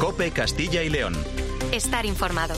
COPE Castilla y León. Estar informado.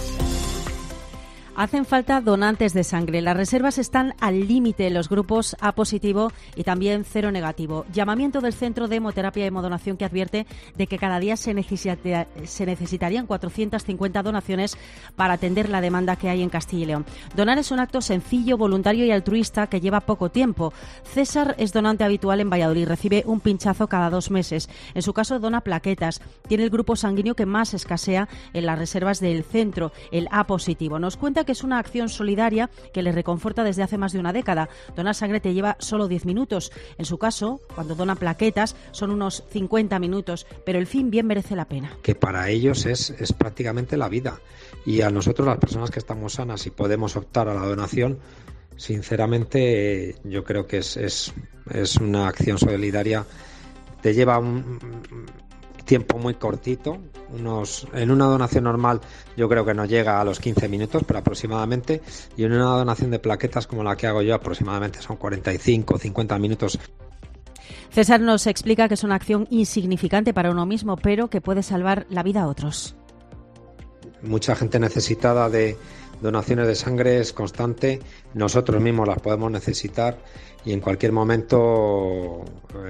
Hacen falta donantes de sangre. Las reservas están al límite en los grupos A positivo y también cero negativo. Llamamiento del Centro de Hemoterapia y Hemodonación, que advierte de que cada día se necesitarían 450 donaciones para atender la demanda que hay en Castilla y León. Donar es un acto sencillo, voluntario y altruista que lleva poco tiempo. César es donante habitual en Valladolid. Recibe un pinchazo cada 2 meses. En su caso, dona plaquetas. Tiene el grupo sanguíneo que más escasea en las reservas del centro, el A positivo. Nos cuenta que es una acción solidaria que le reconforta desde hace más de una década. Donar sangre te lleva solo 10 minutos. En su caso, cuando dona plaquetas, son unos 50 minutos, pero el fin bien merece la pena. Que para ellos es prácticamente la vida. Y a nosotros, las personas que estamos sanas y podemos optar a la donación, sinceramente yo creo que es una acción solidaria. Te lleva un tiempo muy cortito, en una donación normal yo creo que no llega a los 15 minutos, pero aproximadamente, y en una donación de plaquetas como la que hago yo aproximadamente son 45 o 50 minutos. César nos explica que es una acción insignificante para uno mismo, pero que puede salvar la vida a otros. Mucha gente necesitada de donaciones de sangre es constante, nosotros mismos las podemos necesitar y en cualquier momento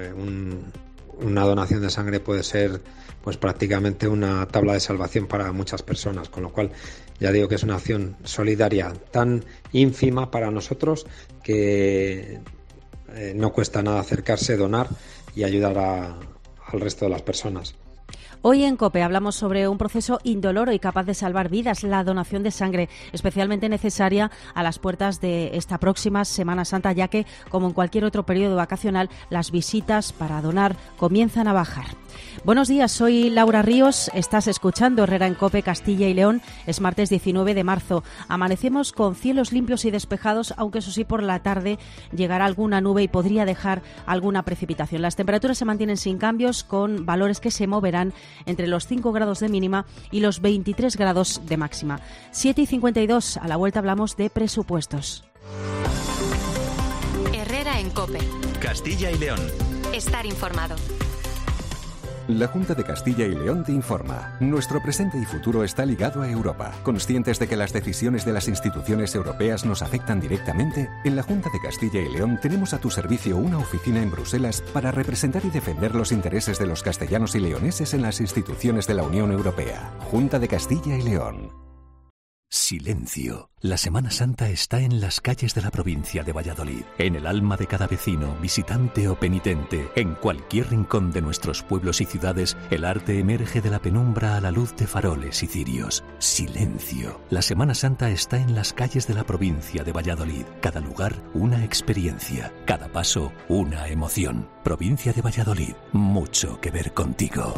una donación de sangre puede ser pues prácticamente una tabla de salvación para muchas personas, con lo cual ya digo que es una acción solidaria tan ínfima para nosotros que no cuesta nada acercarse, donar y ayudar al resto de las personas. Hoy en COPE hablamos sobre un proceso indoloro y capaz de salvar vidas, la donación de sangre, especialmente necesaria a las puertas de esta próxima Semana Santa, ya que, como en cualquier otro periodo vacacional, las visitas para donar comienzan a bajar. Buenos días, soy Laura Ríos, estás escuchando Herrera en COPE Castilla y León. Es martes 19 de marzo. Amanecemos con cielos limpios y despejados, aunque eso sí, por la tarde llegará alguna nube y podría dejar alguna precipitación. Las temperaturas se mantienen sin cambios, con valores que se moverán entre los 5 grados de mínima y los 23 grados de máxima. 7:52, a la vuelta hablamos de presupuestos. Herrera en COPE. Castilla y León. Estar informado. La Junta de Castilla y León te informa. Nuestro presente y futuro está ligado a Europa. Conscientes de que las decisiones de las instituciones europeas nos afectan directamente, en la Junta de Castilla y León tenemos a tu servicio una oficina en Bruselas para representar y defender los intereses de los castellanos y leoneses en las instituciones de la Unión Europea. Junta de Castilla y León. Silencio. La Semana Santa está en las calles de la provincia de Valladolid, en el alma de cada vecino, visitante o penitente. En cualquier rincón de nuestros pueblos y ciudades, el arte emerge de la penumbra a la luz de faroles y cirios. Silencio. La Semana Santa está en las calles de la provincia de Valladolid. Cada lugar, una experiencia. Cada paso, una emoción. Provincia de Valladolid. Mucho que ver contigo.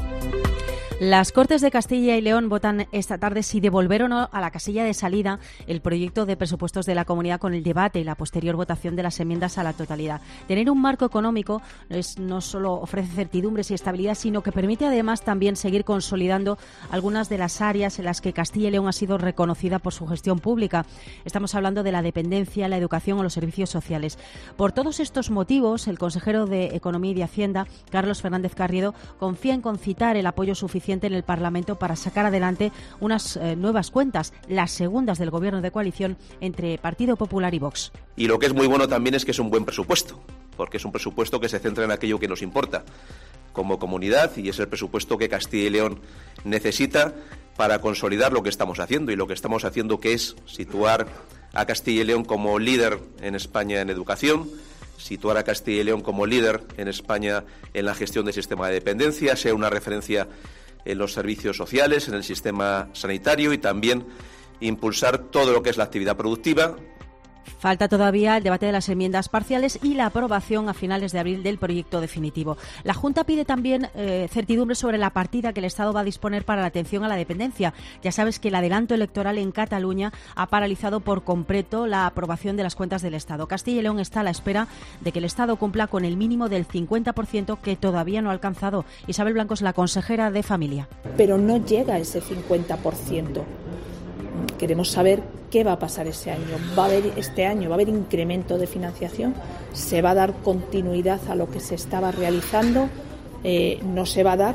Las Cortes de Castilla y León votan esta tarde si devolver o no a la casilla de salida el proyecto de presupuestos de la comunidad, con el debate y la posterior votación de las enmiendas a la totalidad. Tener un marco económico no solo ofrece certidumbres y estabilidad, sino que permite además también seguir consolidando algunas de las áreas en las que Castilla y León ha sido reconocida por su gestión pública. Estamos hablando de la dependencia, la educación o los servicios sociales. Por todos estos motivos, el consejero de Economía y de Hacienda, Carlos Fernández Carriedo, confía en concitar el apoyo suficiente en el Parlamento para sacar adelante unas nuevas cuentas, las segundas del Gobierno de coalición entre Partido Popular y Vox. Y lo que es muy bueno también es que es un buen presupuesto, porque es un presupuesto que se centra en aquello que nos importa como comunidad, y es el presupuesto que Castilla y León necesita para consolidar lo que estamos haciendo, y lo que estamos haciendo, que es situar a Castilla y León como líder en España en educación, situar a Castilla y León como líder en España en la gestión del sistema de dependencia, sea una referencia en los servicios sociales, en el sistema sanitario, y también impulsar todo lo que es la actividad productiva. Falta todavía el debate de las enmiendas parciales y la aprobación a finales de abril del proyecto definitivo. La Junta pide también certidumbre sobre la partida que el Estado va a disponer para la atención a la dependencia. Ya sabes que el adelanto electoral en Cataluña ha paralizado por completo la aprobación de las cuentas del Estado. Castilla y León está a la espera de que el Estado cumpla con el mínimo del 50% que todavía no ha alcanzado. Isabel Blanco es la consejera de Familia. Pero no llega a ese 50%. Queremos saber qué va a pasar este año. ¿Va a haber incremento de financiación? ¿Se va a dar continuidad a lo que se estaba realizando? ¿No se va a dar?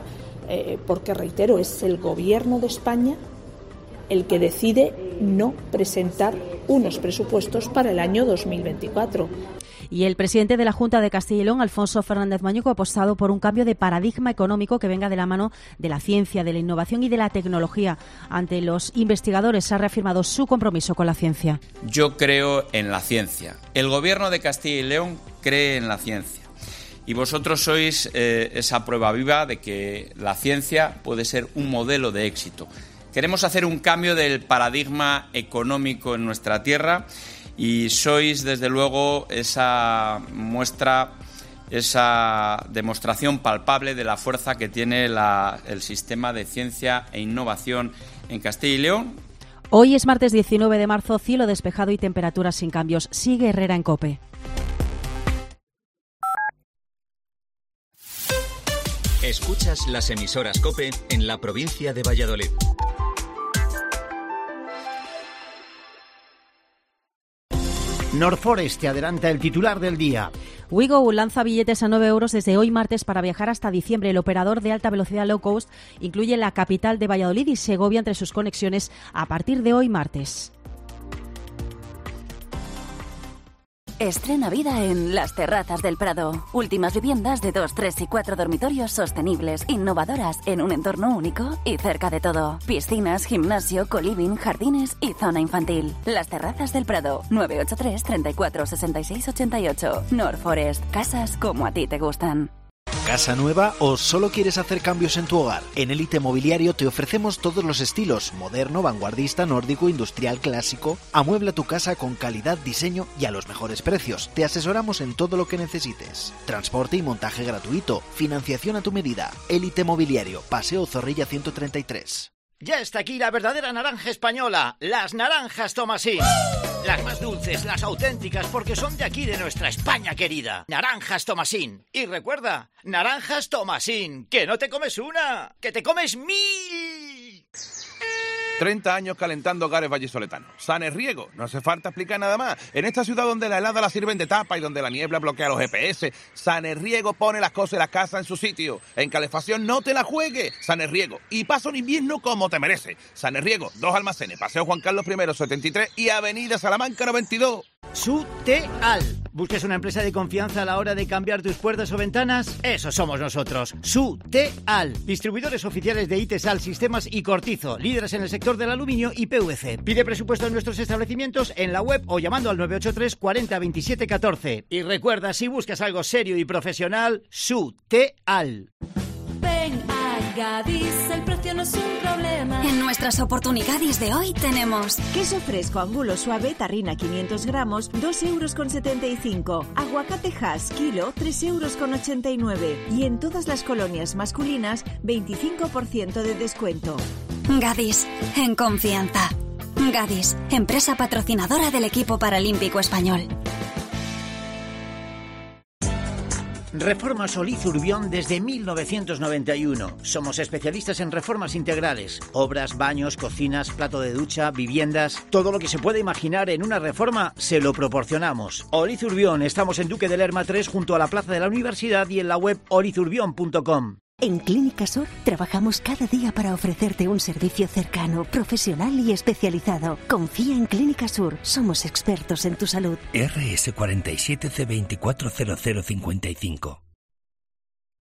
porque, reitero, es el Gobierno de España el que decide no presentar unos presupuestos para el año 2024. Y el presidente de la Junta de Castilla y León, Alfonso Fernández Mañuco, ha apostado por un cambio de paradigma económico que venga de la mano de la ciencia, de la innovación y de la tecnología. Ante los investigadores ha reafirmado su compromiso con la ciencia. Yo creo en la ciencia. El Gobierno de Castilla y León cree en la ciencia. Y vosotros sois esa prueba viva de que la ciencia puede ser un modelo de éxito. Queremos hacer un cambio del paradigma económico en nuestra tierra y sois, desde luego, esa muestra, esa demostración palpable de la fuerza que tiene el sistema de ciencia e innovación en Castilla y León. Hoy es martes 19 de marzo, cielo despejado y temperaturas sin cambios. Sigue Herrera en COPE. Escuchas las emisoras COPE en la provincia de Valladolid. Norforest te adelanta el titular del día. Wigo lanza billetes a 9 euros desde hoy martes para viajar hasta diciembre. El operador de alta velocidad low cost incluye la capital de Valladolid y Segovia entre sus conexiones a partir de hoy martes. Estrena vida en Las Terrazas del Prado. Últimas viviendas de 2, 3 y 4 dormitorios sostenibles, innovadoras, en un entorno único y cerca de todo. Piscinas, gimnasio, coliving, jardines y zona infantil. Las Terrazas del Prado. 983 34 66 88. Norforest. Casas como a ti te gustan. ¿Casa nueva o solo quieres hacer cambios en tu hogar? En Élite Mobiliario te ofrecemos todos los estilos: moderno, vanguardista, nórdico, industrial, clásico. Amuebla tu casa con calidad, diseño y a los mejores precios. Te asesoramos en todo lo que necesites. Transporte y montaje gratuito. Financiación a tu medida. Élite Mobiliario, Paseo Zorrilla 133. Ya está aquí la verdadera naranja española, las naranjas Tomasín. Las más dulces, las auténticas, porque son de aquí, de nuestra España querida. Naranjas Tomasín. Y recuerda, naranjas Tomasín, que no te comes una, que te comes 1000. 30 años calentando hogares vallisoletanos. Sanerriego, no hace falta explicar nada más. En esta ciudad donde la helada la sirven de tapa y donde la niebla bloquea los GPS, Sanerriego pone las cosas y las casas en su sitio. En calefacción no te la juegues. Sanerriego. Y pasa un invierno como te merece. Sanerriego, 2 almacenes, Paseo Juan Carlos I 73 y Avenida Salamanca 92. Suteal. ¿Buscas una empresa de confianza a la hora de cambiar tus puertas o ventanas? Eso somos nosotros. Suteal. Distribuidores oficiales de Itesal, Sistemas y Cortizo. Líderes en el sector del aluminio y PVC. Pide presupuesto en nuestros establecimientos en la web o llamando al 983 40 27 14. Y recuerda, si buscas algo serio y profesional, Suteal. Ven a Gadis, el precio no es un problema. En nuestras oportunidades de hoy tenemos queso fresco angulo suave, tarrina 500 gramos, 2,75 €. Aguacate Hass, kilo, 3,89 €. Y en todas las colonias masculinas, 25% de descuento. Gadis, en confianza. Gadis, empresa patrocinadora del equipo paralímpico español. Reforma Solís Urbión desde 1991. Somos especialistas en reformas integrales. Obras, baños, cocinas, plato de ducha, viviendas. Todo lo que se puede imaginar en una reforma se lo proporcionamos. Oliz Urbión, estamos en Duque de Lerma 3 junto a la Plaza de la Universidad y en la web olizurbión.com. En Clínica Sur trabajamos cada día para ofrecerte un servicio cercano, profesional y especializado. Confía en Clínica Sur, somos expertos en tu salud. RS 47 C240055.